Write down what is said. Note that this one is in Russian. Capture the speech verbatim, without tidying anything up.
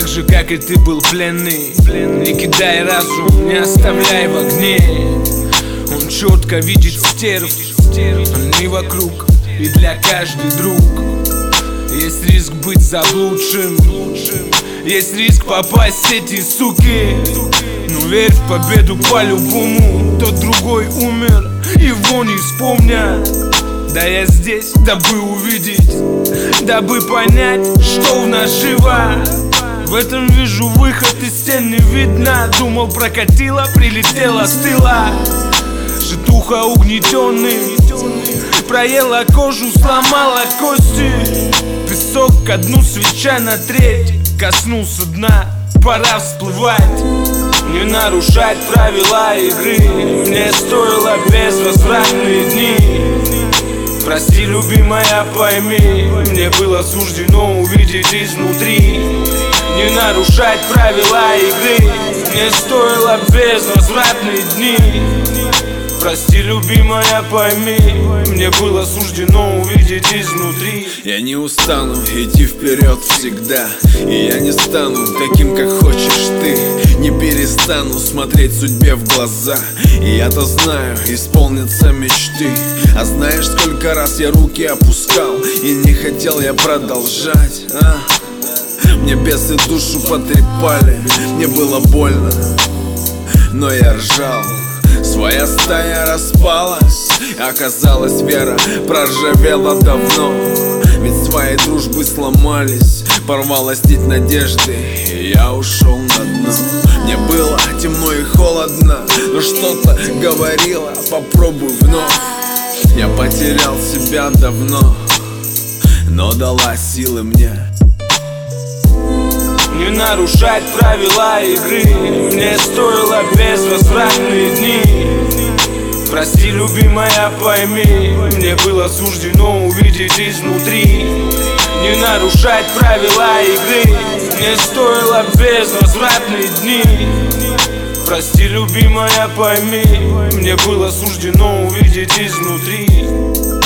так же, как и ты был пленный. Не кидай разум, не оставляй в огне. Он четко видит стерв, они вокруг и для каждый друг. Есть риск быть заблудшим, есть риск попасть в сети, суки. Но верь в победу по-любому. Тот другой умер, его не вспомнят. Да я здесь, дабы увидеть, дабы понять, что в нас живо. В этом вижу выход из стен, не видно. Думал, прокатила, прилетела с тыла. Житуха угнетенный, проела кожу, сломала кости. Песок ко дну, свеча на треть, коснулся дна, пора всплывать. Не нарушать правила игры мне стоило безвозвратные дни. Прости, любимая, пойми, мне было суждено увидеть изнутри. Не нарушать правила игры мне стоило безвозвратные дни. Прости, любимая, пойми, мне было суждено увидеть изнутри. Я не устану идти вперед всегда, и я не стану таким, как хочешь ты. Не перестану смотреть судьбе в глаза, и я-то знаю, исполнятся мечты. А знаешь, сколько раз я руки опускал, и не хотел я продолжать, а? Мне бесы душу потрепали, мне было больно, но я ржал. Своя стая распалась, оказалось, вера проржавела давно. Ведь свои дружбы сломались, порвалась нить надежды, и я ушел на дно. Мне было темно и холодно, но что-то говорило, попробуй вновь. Я потерял себя давно, но дала силы мне. Не нарушать правила игры мне стоило безвозвратные дни. Прости, любимая, пойми, мне было суждено увидеть изнутри. Не нарушать правила игры мне стоило безвозвратные дни. Прости, любимая, пойми, мне было суждено увидеть изнутри.